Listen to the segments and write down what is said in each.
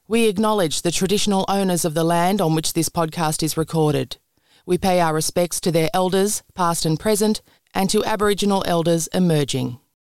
We acknowledge the traditional owners of the land on which this podcast is recorded. We pay our respects to their elders, past and present, and to Aboriginal elders emerging.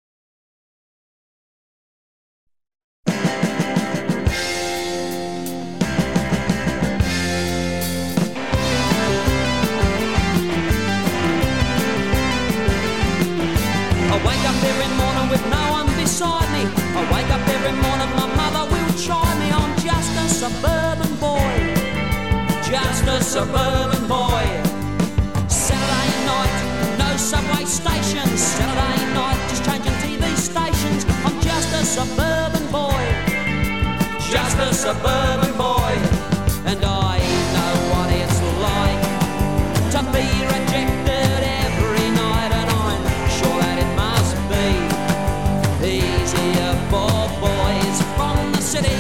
I wake up every morning with no one beside me. I wake up every morning, my mother will chide me. I'm just a suburban boy, just a suburban boy. Saturday night, no subway stations. Saturday night, just changing TV stations. I'm just a suburban boy, just a suburban boy. And I know what it's like to be rejected every night, and I'm sure that it must be easier for boys from the city.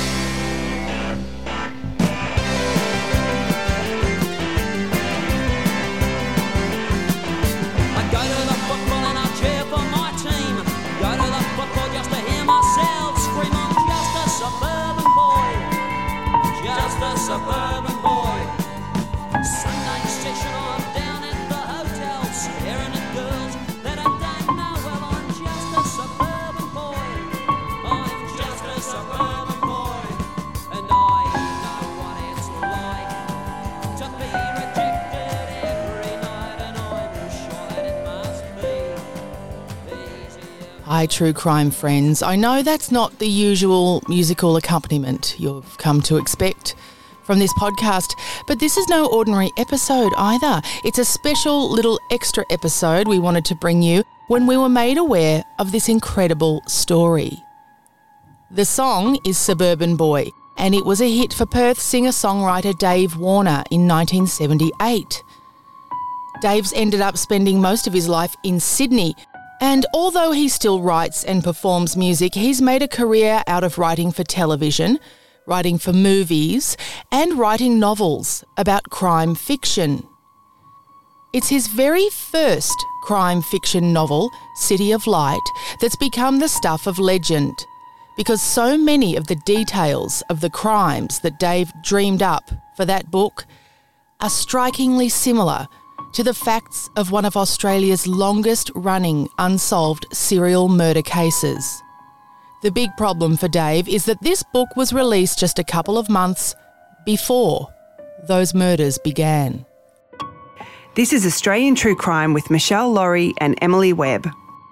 I go to the football and I cheer for my team. Go to the football just to hear myself scream. I'm just a suburban boy, just a suburban boy. Sunday session, I'm down at the hotel, staring at girls that I don't know. Well, I'm just a suburban boy, I'm just a suburban boy. And I know what it's like to be rejected every night, and I'm sure that it must be easier. Hi, true crime friends. I know that's not the usual musical accompaniment you've come to expect from this podcast, but this is no ordinary episode either. It's a special little extra episode we wanted to bring you when we were made aware of this incredible story. The song is Suburban Boy, and it was a hit for Perth singer-songwriter Dave Warner in 1978. Dave's ended up spending most of his life in Sydney, and although he still writes and performs music, he's made a career out of writing for television, writing for movies, and writing novels about crime fiction. It's his very first crime fiction novel, City of Light, that's become the stuff of legend, because so many of the details of the crimes that Dave dreamed up for that book are strikingly similar to the facts of one of Australia's longest-running unsolved serial murder cases. The big problem for Dave is that this book was released just a couple of months before those murders began. This is Australian True Crime with Michelle Laurie and Emily Webb.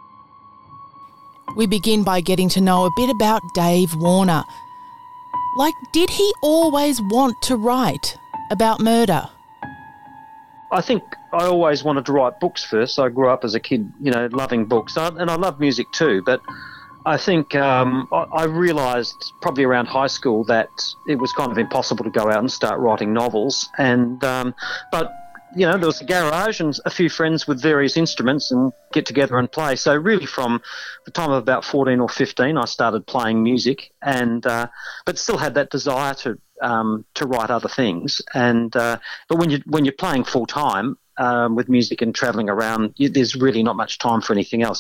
We begin by getting to know a bit about Dave Warner. Like, did he always want to write about murder? I think I always wanted to write books first. I grew up as a kid, loving books. And I love music too, but I think I realised probably around high school that it was kind of impossible to go out and start writing novels. And but there was a garage and a few friends with various instruments and get together and play. So really, from the time of about 14 or 15, I started playing music, and but still had that desire to write other things. And but when you're playing full time with music and travelling around, there's really not much time for anything else.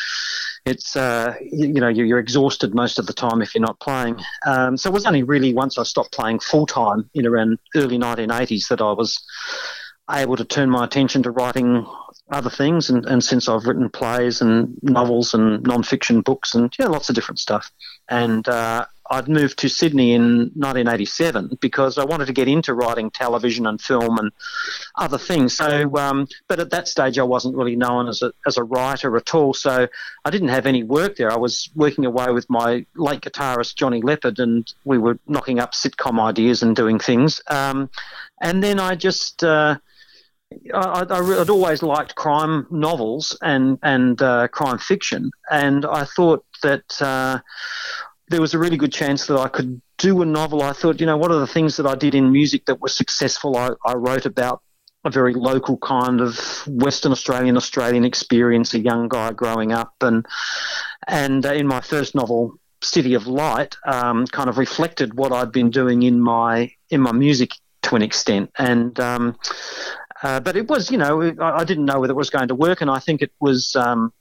You're exhausted most of the time if you're not playing. So it was only really once I stopped playing full time in around early 1980s that I was able to turn my attention to writing other things. And since I've written plays and novels and non-fiction books and lots of different stuff. And I'd moved to Sydney in 1987 because I wanted to get into writing television and film and other things. So, but at that stage I wasn't really known as a writer at all. So I didn't have any work there. I was working away with my late guitarist Johnny Leopard, and we were knocking up sitcom ideas and doing things. And then I just I'd always liked crime novels and crime fiction, and I thought that there was a really good chance that I could do a novel. I thought, what are the things that I did in music that were successful? I wrote about a very local kind of Western Australian experience, a young guy growing up, and in my first novel, City of Light, kind of reflected what I'd been doing in my music to an extent, and but it was, I didn't know whether it was going to work, and I think it was.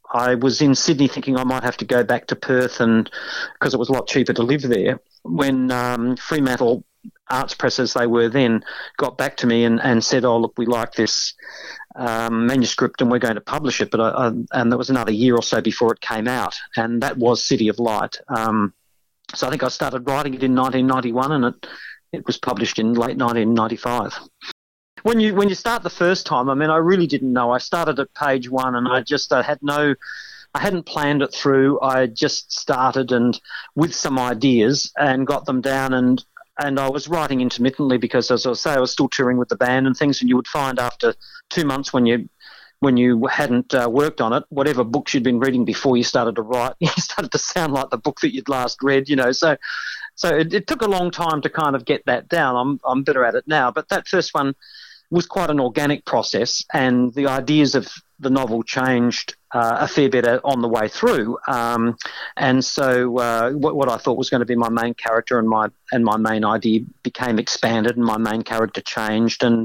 I was in Sydney thinking I might have to go back to Perth, and because it was a lot cheaper to live there, when Fremantle Arts Press, as they were then, got back to me and said, "Oh, look, we like this manuscript and we're going to publish it." But and there was another year or so before it came out, and that was City of Light. So I think I started writing it in 1991, and it was published in late 1995. When you start the first time, I mean, I really didn't know. I started at page 1, and I just I hadn't planned it through. I just started and with some ideas and got them down, and I was writing intermittently because, as I say, I was still touring with the band and things, and you would find after 2 months when you hadn't worked on it, whatever books you'd been reading before you started to write, you started to sound like the book that you'd last read, you know. So it took a long time to kind of get that down. I'm better at it now, but that first one was quite an organic process, and the ideas of the novel changed a fair bit on the way through. And so what I thought was going to be my main character and my main idea became expanded, and my main character changed, and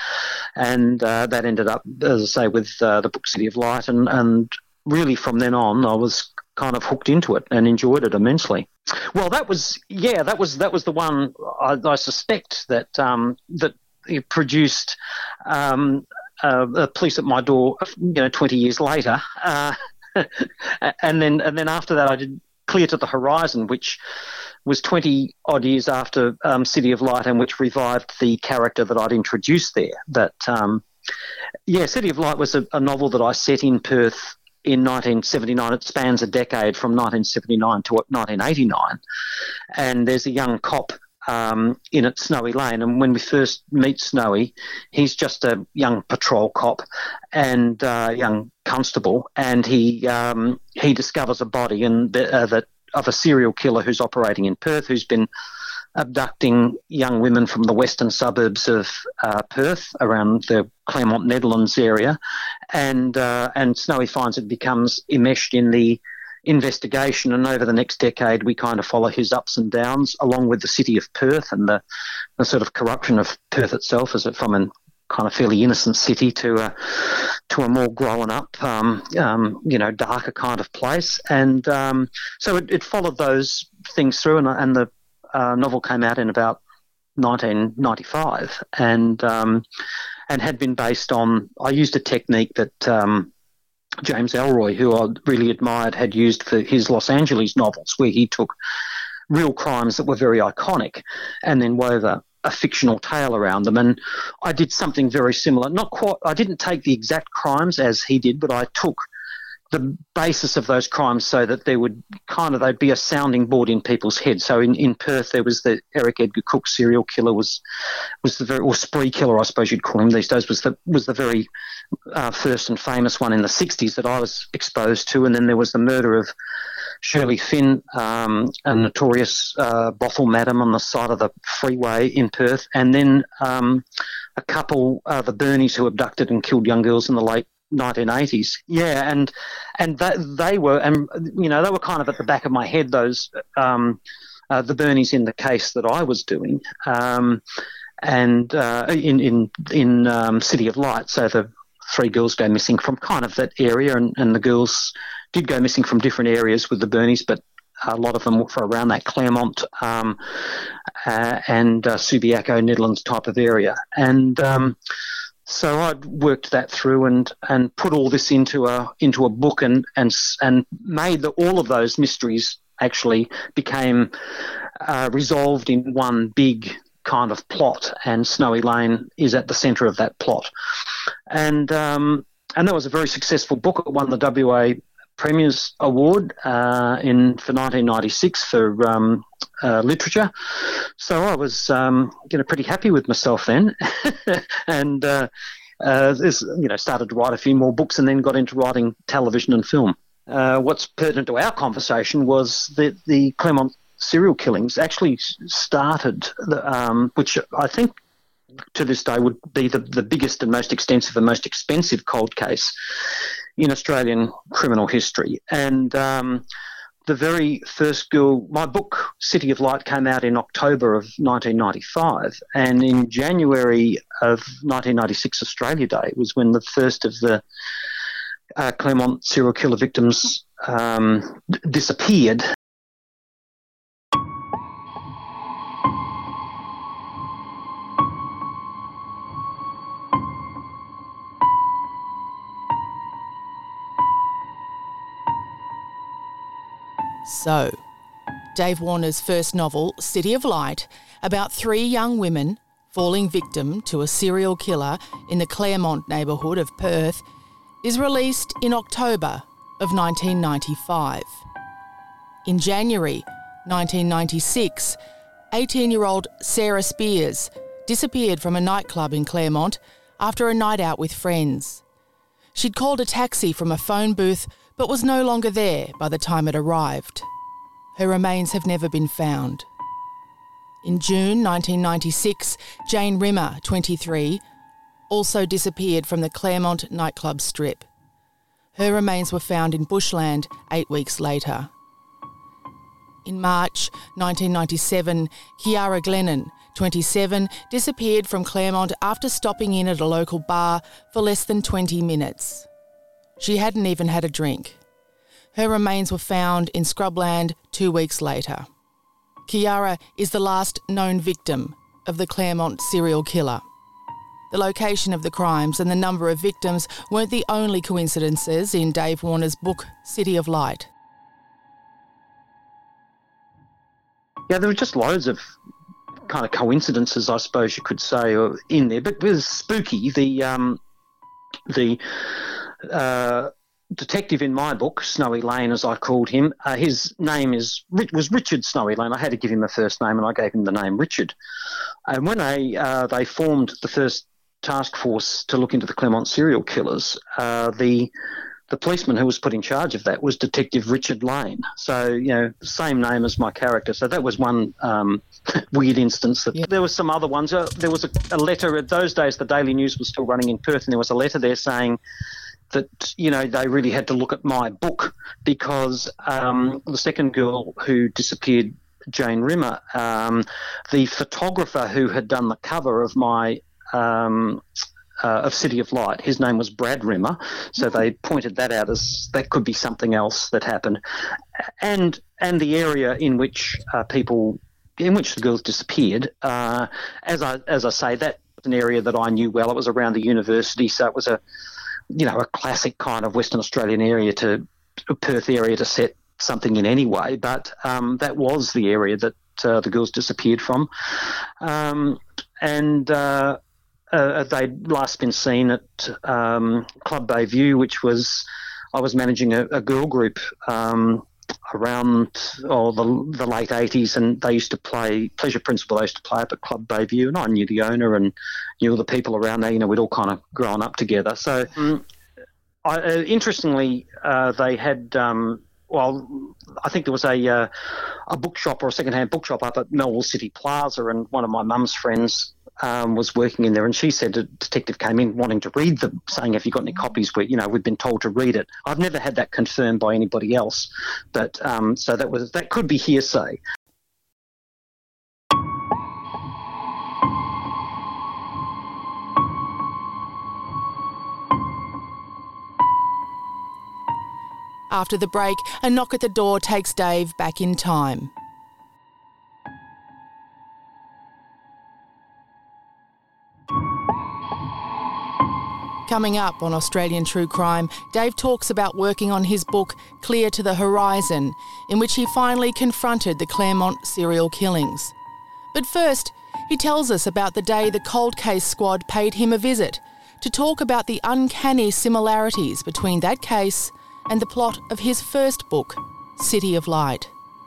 that ended up, as I say, with the book City of Light, and really from then on I was kind of hooked into it and enjoyed it immensely. Well, that was the one I suspect that it produced Police at My Door, 20 years later, and then after that I did Clear to the Horizon, which was 20 odd years after City of Light, and which revived the character that I'd introduced there. That City of Light was a novel that I set in Perth in 1979. It spans a decade from 1979 to 1989, and there's a young cop in at Snowy Lane, and when we first meet Snowy, he's just a young patrol cop and young constable, and he discovers a body that of a serial killer who's operating in Perth, who's been abducting young women from the western suburbs of Perth around the Claremont Nedlands area, and Snowy finds it, becomes enmeshed in the investigation, and over the next decade we kind of follow his ups and downs along with the city of Perth and the sort of corruption of Perth itself, as it from a kind of fairly innocent city to a more grown up darker kind of place, and so it followed those things through, and the novel came out in about 1995, and had been based on, I used a technique that James Ellroy, who I really admired, had used for his Los Angeles novels, where he took real crimes that were very iconic and then wove a fictional tale around them. And I did something very similar. Not quite, I didn't take the exact crimes as he did, but I took the basis of those crimes so that they'd be a sounding board in people's heads. So in Perth, there was the Eric Edgar Cook serial killer, was the very, or spree killer, I suppose you'd call him these days, was the very first and famous one in the 60s that I was exposed to. And then there was the murder of Shirley Finn, a notorious brothel madam on the side of the freeway in Perth, and then a couple, the Bernies, who abducted and killed young girls in the late 1980s. Yeah, and they were kind of at the back of my head, those the Bernies in the case that I was doing, and in City of Light. So the 3 girls go missing from kind of that area, and the girls did go missing from different areas with the Bernies, but a lot of them were around that Claremont and Subiaco, Nedlands type of area, and so I'd worked that through and put all this into a book, and made all of those mysteries actually became resolved in one big kind of plot, and Snowy Lane is at the centre of that plot, and that was a very successful book. It won the WA Premier's Award for 1996 for literature. So I was pretty happy with myself then, and started to write a few more books, and then got into writing television and film. What's pertinent to our conversation was that the Claremont serial killings actually started, which I think to this day would be the biggest and most extensive and most expensive cold case in Australian criminal history. And the very first girl, my book City of Light came out in October of 1995, and in January of 1996, Australia Day, was when the first of the Claremont serial killer victims disappeared. So, Dave Warner's first novel, City of Light, about 3 young women falling victim to a serial killer in the Claremont neighbourhood of Perth, is released in October of 1995. In January 1996, 18-year-old Sarah Spears disappeared from a nightclub in Claremont after a night out with friends. She'd called a taxi from a phone booth but was no longer there by the time it arrived. Her remains have never been found. In June 1996, Jane Rimmer, 23, also disappeared from the Claremont nightclub strip. Her remains were found in bushland 8 weeks later. In March 1997, Kiara Glennon, 27, disappeared from Claremont after stopping in at a local bar for less than 20 minutes. She hadn't even had a drink. Her remains were found in scrubland 2 weeks later. Kiara is the last known victim of the Claremont serial killer. The location of the crimes and the number of victims weren't the only coincidences in Dave Warner's book, City of Light. Yeah, there were just loads of kind of coincidences, I suppose you could say, in there. But it was spooky. The detective in my book, Snowy Lane, as I called him, his name was Richard Snowy Lane. I had to give him a first name, and I gave him the name Richard. And when they formed the first task force to look into the Claremont serial killers, the policeman who was put in charge of that was Detective Richard Lane. So, you know, same name as my character. So that was one weird instance. There were some other ones. There was a letter. At those days, the Daily News was still running in Perth, and there was a letter there saying that, you know, they really had to look at my book because the second girl who disappeared, Jane Rimmer, the photographer who had done the cover of my of City of Light, his name was Brad Rimmer, so they pointed that out as that could be something else that happened, and the area in which the girls disappeared. As I say, that was an area that I knew well. It was around the university, so it was a classic kind of Western Australian area Perth area to set something in anyway. But that was the area that the girls disappeared from, and they'd last been seen at Club Bayview, which was, I was managing a girl group around the late 80s, and they used to play, Pleasure Principle, they used to play up at Club Bayview, and I knew the owner and knew all the people around there. You know, we'd all kind of grown up together. So interestingly, they had... I think there was a bookshop or a second-hand bookshop up at Melville City Plaza, and one of my mum's friends was working in there, and she said a detective came in wanting to read them, saying, "Have you got any copies?" We've been told to read it. I've never had that confirmed by anybody else, but so that could be hearsay. After the break, a knock at the door takes Dave back in time. Coming up on Australian True Crime, Dave talks about working on his book Clear to the Horizon, in which he finally confronted the Claremont serial killings. But first, he tells us about the day the Cold Case Squad paid him a visit to talk about the uncanny similarities between that case and the plot of his first book, City of Light.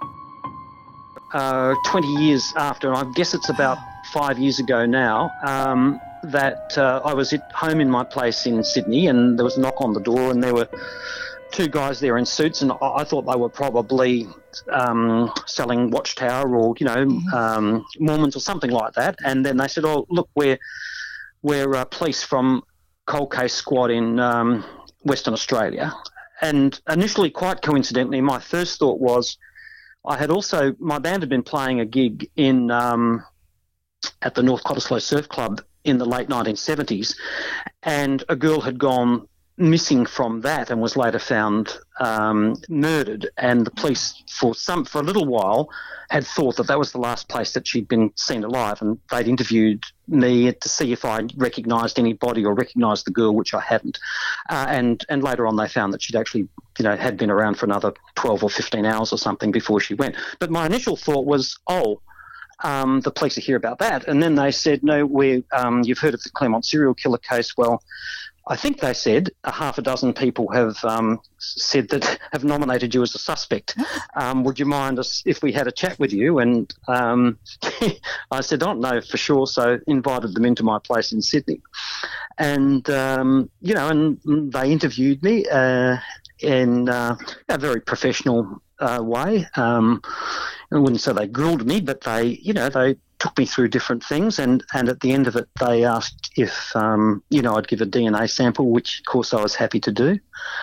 20 years after, I guess it's about 5 years ago now, that I was at home in my place in Sydney, and there was a knock on the door, and there were two guys there in suits, and I thought they were probably selling Watchtower or, Mormons or something like that. And then they said, "Oh, look, we're police from Cold Case Squad in Western Australia." And initially, quite coincidentally, my first thought was my band had been playing a gig in at the North Cottesloe Surf Club in the late 1970s, and a girl had gone missing from that and was later found murdered. And the police, for a little while, had thought that was the last place that she'd been seen alive, and they'd interviewed me to see if I recognised anybody or recognised the girl, which I hadn't. And later on, they found that she'd actually, had been around for another 12 or 15 hours or something before she went. But my initial thought was, the police are here about that. And then they said, no, you've heard of the Claremont serial killer case. Well, I think they said a half a dozen people have said that have nominated you as a suspect. Would you mind us if we had a chat with you? And I said, I don't know for sure, so invited them into my place in Sydney. And, and they interviewed me in a very professional way. I wouldn't say they grilled me, but they took me through different things, and at the end of it, they asked if I'd give a DNA sample, which of course I was happy to do.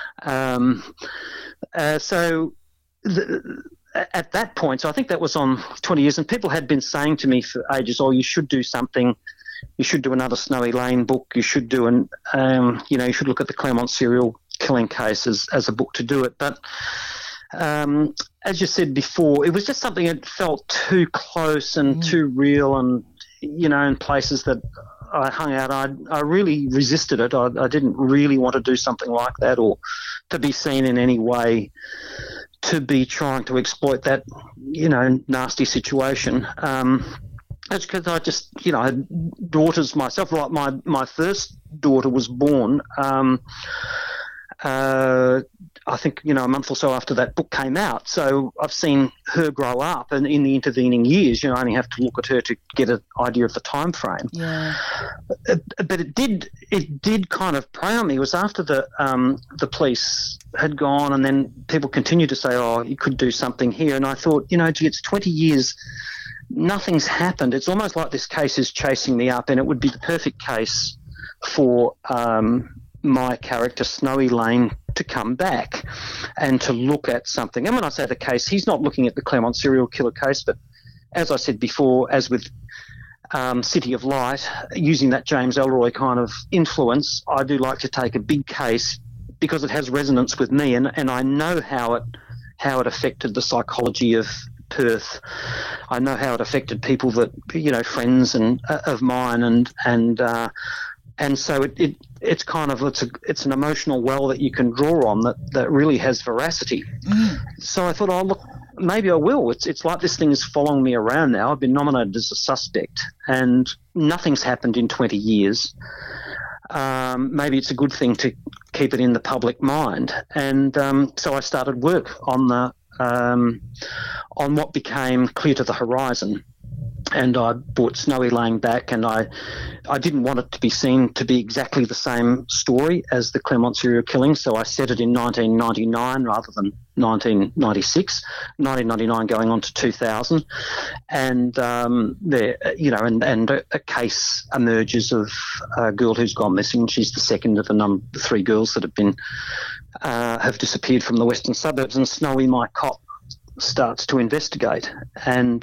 At that point, so I think that was on 20 years, and people had been saying to me for ages, "Oh, you should do something. You should do another Snowy Lane book. You should do you should look at the Claremont serial killing case as a book to do it." But as you said before, it was just something that felt too close and too real, and in places that I hung out, I really resisted it. I didn't really want to do something like that, or to be seen in any way to be trying to exploit that, nasty situation. That's because I just, I had daughters myself. Like my first daughter was born. I think, a month or so after that book came out. So I've seen her grow up, and in the intervening years, I only have to look at her to get an idea of the time frame. Yeah. But it did kind of prey on me. It was after the police had gone, and then people continued to say, "Oh, you could do something here." And I thought, it's 20 years, nothing's happened. It's almost like this case is chasing me up, and it would be the perfect case for my character Snowy Lane to come back and to look at something. And when I say the case, he's not looking at the Claremont serial killer case, but as I said before, as with City of Light, using that James Ellroy kind of influence, I do like to take a big case because it has resonance with me, and I know how it affected the psychology of Perth. I know how it affected people that, friends and of mine, and so it's kind of it's an emotional well that you can draw on that really has veracity. So I thought, look, maybe I will. It's like this thing is following me around now. I've been nominated as a suspect, and nothing's happened in 20 years. Maybe it's a good thing to keep it in the public mind, and so I started work on what became Clear to the Horizon. And I brought Snowy Lane back, and I didn't want it to be seen to be exactly the same story as the Claremont serial killing, so I set it in 1999 rather than 1996, 1999 going on to 2000, and a case emerges of a girl who's gone missing. She's the second of the 3 girls that have disappeared from the western suburbs, and Snowy, my cop, starts to investigate, and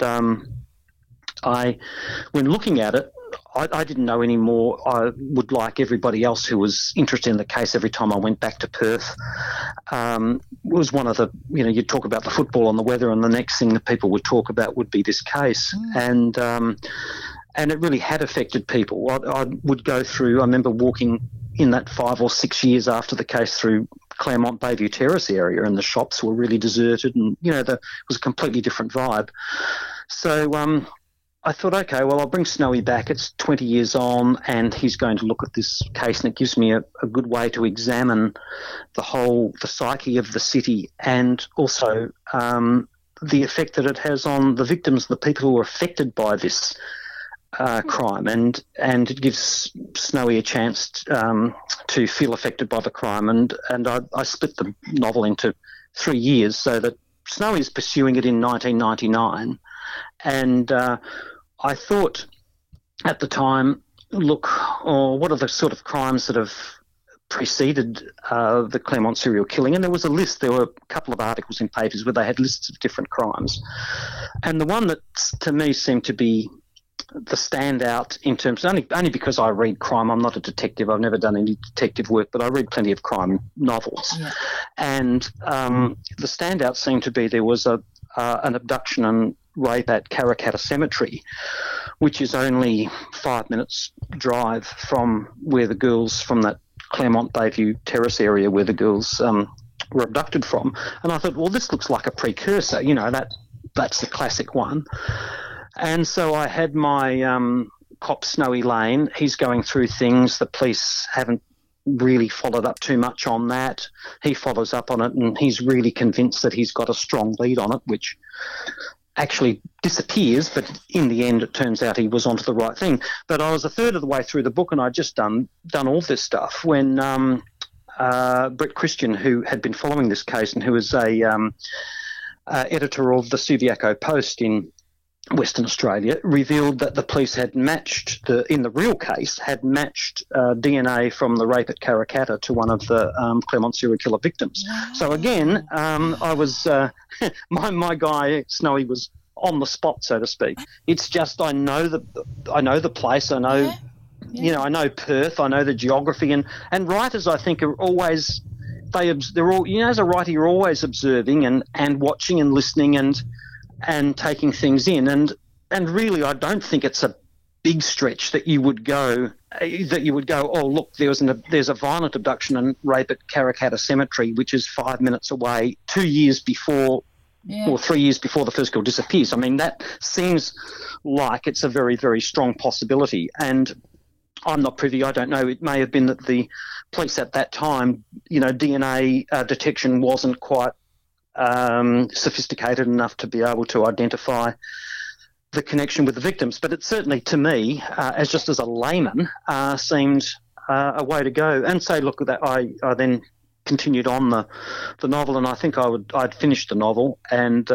when looking at it, I didn't know anymore. I would, like everybody else who was interested in the case, every time I went back to Perth, was one of the, you'd talk about the football and the weather, and the next thing that people would talk about would be this case. And it really had affected people. I would go through, I remember walking in that 5 or 6 years after the case through Claremont Bayview Terrace area, and the shops were really deserted, and, it was a completely different vibe. So, I thought, okay, well, I'll bring Snowy back. It's 20 years on, and he's going to look at this case, and it gives me a good way to examine the psyche of the city, and also the effect that it has on the victims, the people who are affected by this crime, and it gives Snowy a chance to feel affected by the crime. And I split the novel into 3 years, so that Snowy is pursuing it in 1999, and I thought at the time, look, what are the sort of crimes that have preceded the Claremont serial killing? And there was a list. There were a couple of articles in papers where they had lists of different crimes. And the one that to me seemed to be standout in terms only because I read crime. I'm not a detective. I've never done any detective work, but I read plenty of crime novels. Yeah. And the standout seemed to be there was an abduction and rape at Karrakatta Cemetery, which is only 5 minutes drive from where the girls, from that Claremont Bayview Terrace area where the girls were abducted from. And I thought, well, this looks like a precursor. You know, that's the classic one. And so I had my cop, Snowy Lane. He's going through things. The police haven't really followed up too much on that. He follows up on it, and he's really convinced that he's got a strong lead on it, which actually disappears, but in the end it turns out he was onto the right thing. But I was a third of the way through the book, and I'd just done all this stuff when Brett Christian, who had been following this case and who was a editor of the Subiaco Post in Western Australia, revealed that the police had matched in the real case DNA from the rape at Karrakatta to one of the Claremont serial killer victims. Wow. So again, I was my guy Snowy was on the spot, so to speak. It's just I know the place. I know, you know, I know Perth. I know the geography, and writers, I think, are always they're all, you know, as a writer you're always observing and watching and listening and taking things in, and really I don't think it's a big stretch that you would go, oh look, there's a violent abduction and rape at Karrakatta Cemetery, which is 5 minutes away, 2 years before or 3 years before the first girl disappears. I mean, that seems like it's a very, very strong possibility, and I'm not privy, I don't know, it may have been that the police at that time, you know, DNA detection wasn't quite sophisticated enough to be able to identify the connection with the victims. But it certainly, to me, as a layman, seemed a way to go. And say, look, that I then continued on the novel, and I think I'd finished the novel, and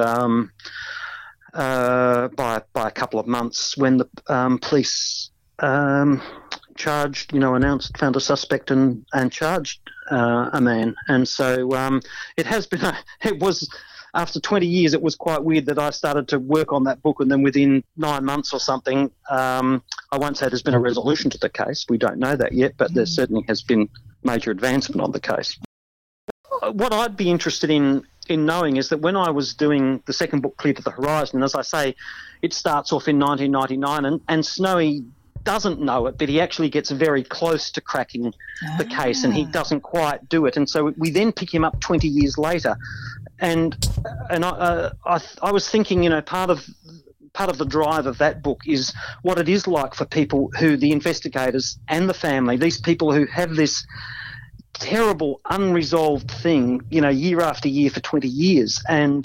by a couple of months, when the police found a suspect and charged a man. And so it was after 20 years, it was quite weird that I started to work on that book, and then within 9 months or something, I won't say there's been a resolution to the case. We don't know that yet, but there certainly has been major advancement on the case. What I'd be interested in knowing is that when I was doing the second book, Clear to the Horizon, as I say, it starts off in 1999, and Snowy doesn't know it, but he actually gets very close to cracking the case, and he doesn't quite do it. And so we then pick him up 20 years later, and I was thinking, you know, part of the drive of that book is what it is like for people who, the investigators and the family, these people who have this terrible unresolved thing, you know, year after year for 20 years. And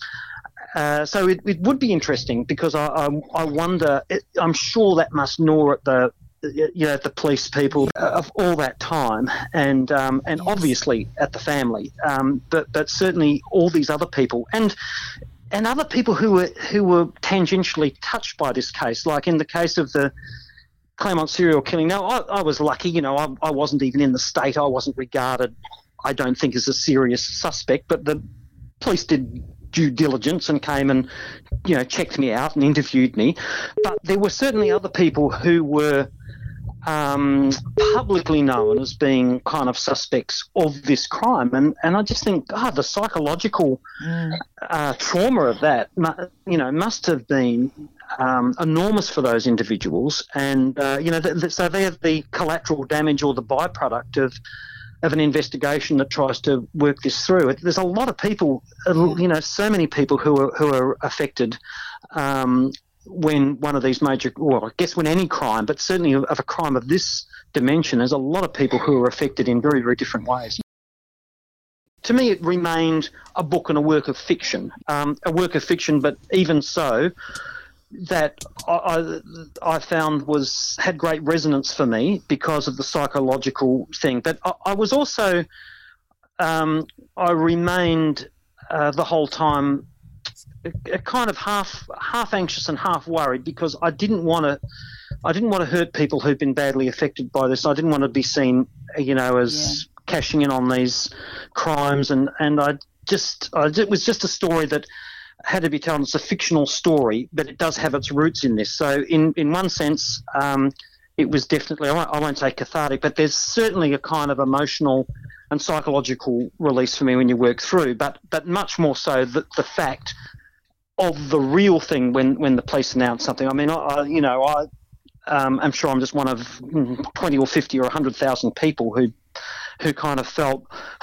so it would be interesting, because I wonder, I'm sure that must gnaw at the police people of all that time, and obviously at the family, but certainly all these other people and other people who were tangentially touched by this case, like in the case of the Claremont serial killing. Now, I was lucky, you know, I wasn't even in the state. I wasn't regarded, I don't think, as a serious suspect, but the police did due diligence and came and, you know, checked me out and interviewed me. But there were certainly other people who were publicly known as being kind of suspects of this crime, and I just think, the psychological trauma of that, you know, must have been enormous for those individuals, and you know, so they have the collateral damage or the byproduct of an investigation that tries to work this through. There's a lot of people, you know, so many people who are affected when one of these major, well, I guess when any crime, but certainly of a crime of this dimension, there's a lot of people who are affected in very, very different ways. To me, it remained a book and a work of fiction, but even so, that I found had great resonance for me because of the psychological thing. But I was also, I remained the whole time kind of half anxious and half worried, because I didn't want to hurt people who've been badly affected by this. I didn't want to be seen, you know, as cashing in on these crimes, and it was just a story that had to be told. It's a fictional story, but it does have its roots in this. So in one sense, it was definitely, I won't say cathartic, but there's certainly a kind of emotional and psychological release for me when you work through, but much more so the fact of the real thing when the police announce something. I mean, I'm sure I'm just one of 20 or 50 or 100,000 people who kind of felt,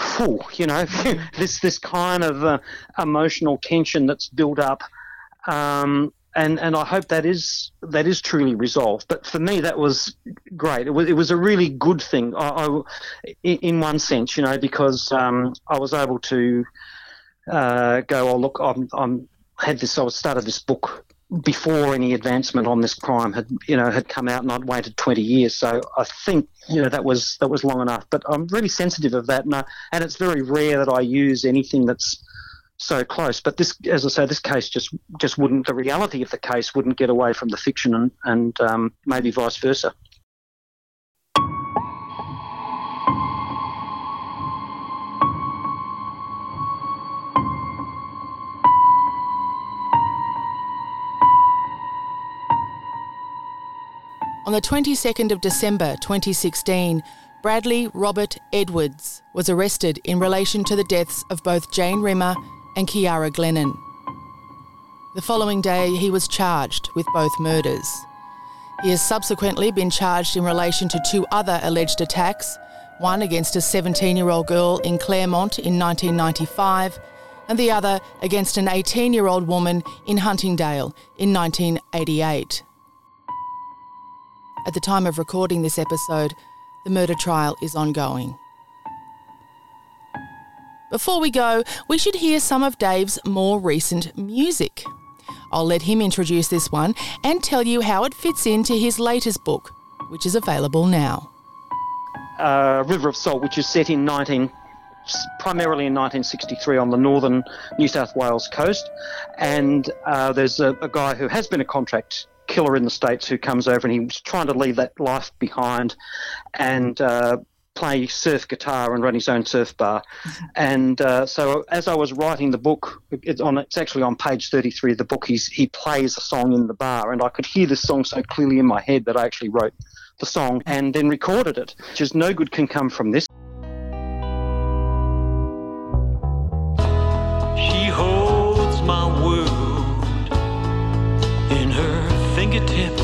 this kind of emotional tension that's built up, and I hope that is truly resolved. But for me, that was great. It was a really good thing. In one sense, because I was able to go, oh look, I started this book before any advancement on this crime had come out, and I'd waited 20 years. So I think that was long enough. But I'm really sensitive of that, and it's very rare that I use anything that's so close. But this, as I say, this case just wouldn't. The reality of the case wouldn't get away from the fiction, and maybe vice versa. On the 22nd of December 2016, Bradley Robert Edwards was arrested in relation to the deaths of both Jane Rimmer and Kiara Glennon. The following day, he was charged with both murders. He has subsequently been charged in relation to 2 other alleged attacks, one against a 17-year-old girl in Claremont in 1995 and the other against an 18-year-old woman in Huntingdale in 1988. At the time of recording this episode, the murder trial is ongoing. Before we go, we should hear some of Dave's more recent music. I'll let him introduce this one and tell you how it fits into his latest book, which is available now. River of Salt, which is set primarily in 1963 on the northern New South Wales coast, and there's a guy who has been a contract killer in the States who comes over, and he was trying to leave that life behind and play surf guitar and run his own surf bar. And so as I was writing the book, it's actually on page 33 of the book, he plays a song in the bar, and I could hear this song so clearly in my head that I actually wrote the song and then recorded it. Just no good can come from this. She holds my world in her fingertips,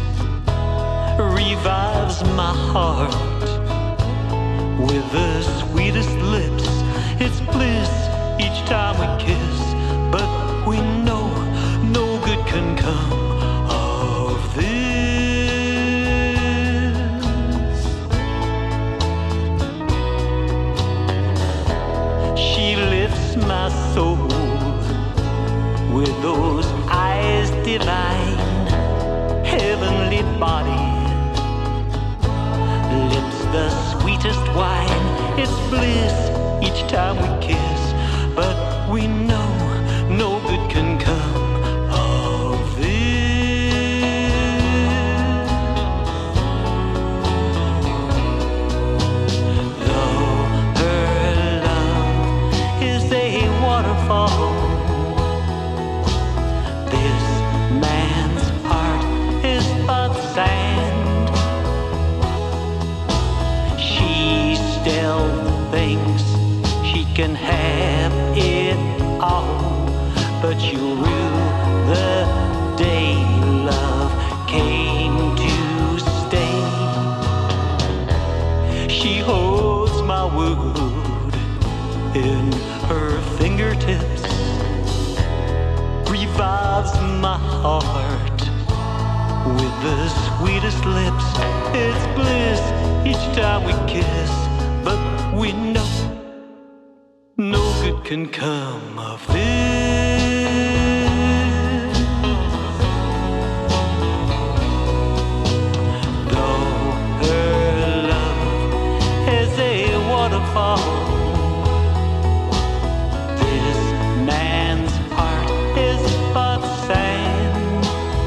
revives my heart with the sweetest lips. It's bliss each time we kiss, but we know no good can come of this. She lifts my soul with those eyes divine, heavenly body, lips the sweetest wine. It's bliss each time we kiss, but we know no good can come of this. Though her love is a waterfall, this man's heart is but sand. She still thinks she can have it all, but you'll rue the day love came to stay. She holds my world in her fingertips, revives my heart with the sweetest lips. It's bliss each time we kiss, but we know no good can come of this. Though her love is a waterfall, this man's heart is but sand.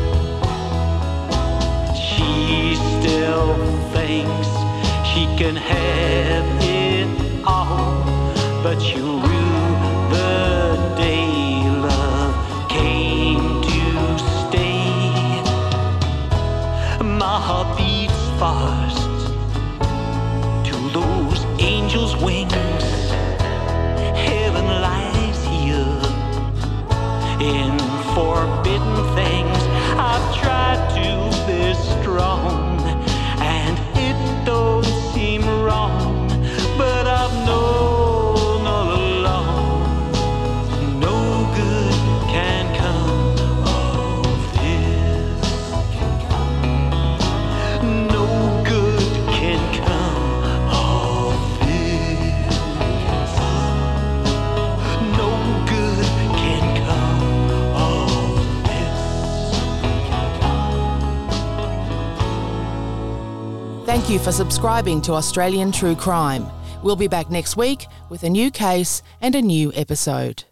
She still thinks she can have it all, but you'll rue the day love forbidden things. I've tried to be strong, and it don't seem wrong, but I've known all along no good can come of this. No good can come of this. No good can come of this. Thank you for subscribing to Australian True Crime. We'll be back next week with a new case and a new episode.